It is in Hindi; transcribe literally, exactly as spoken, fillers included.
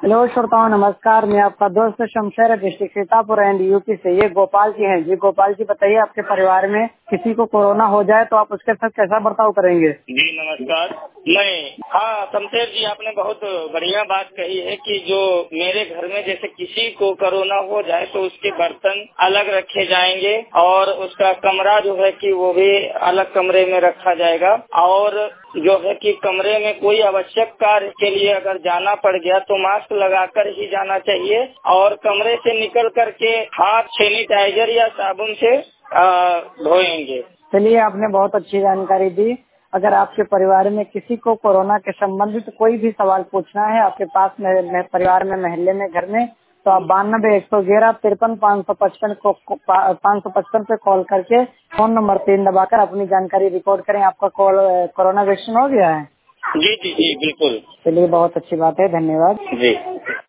हेलो श्रोताओं, नमस्कार। मैं आपका दोस्त Shamsher, district Sitapur and UP से। ये गोपाल जी हैं। जी गोपाल जी, बताइए, आपके परिवार में किसी को कोरोना हो जाए तो आप उसके साथ कैसा बर्ताव करेंगे? जी नमस्कार। मैं हाँ शमशेर जी, आपने बहुत बढ़िया बात कही है कि जो मेरे घर में जैसे किसी को कोरोना हो जाए तो उसके बर्तन अलग रखे जाएंगे और उसका कमरा जो है कि वो भी अलग कमरे में रखा जाएगा। और जो है कि कमरे में कोई आवश्यक कार्य के लिए अगर जाना पड़ गया तो मास्क लगाकर ही जाना चाहिए और कमरे से निकल करके हाथ सैनिटाइजर या साबुन से धोएंगे। चलिए, आपने बहुत अच्छी जानकारी दी। अगर आपके परिवार में किसी को कोरोना के संबंधित कोई भी सवाल पूछना है आपके पास में, परिवार में, मोहल्ले में, घर में, तो आप बानबे एक सौ ग्यारह तिरपन पाँच सौ पचपन को पाँच सौ पचपन पे कॉल करके फोन नंबर तीन दबाकर अपनी जानकारी रिकॉर्ड करें। आपका कॉल कोरोना वैक्सीन हो गया है? जी जी जी बिल्कुल। चलिए, बहुत अच्छी बात है। धन्यवाद जी।